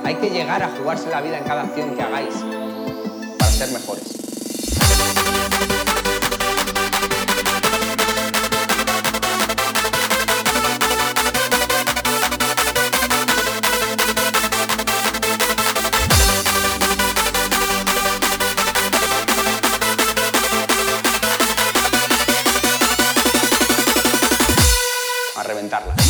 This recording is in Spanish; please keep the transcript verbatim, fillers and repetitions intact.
Hay que llegar a jugarse la vida en cada acción que hagáis para ser mejores. A reventarla.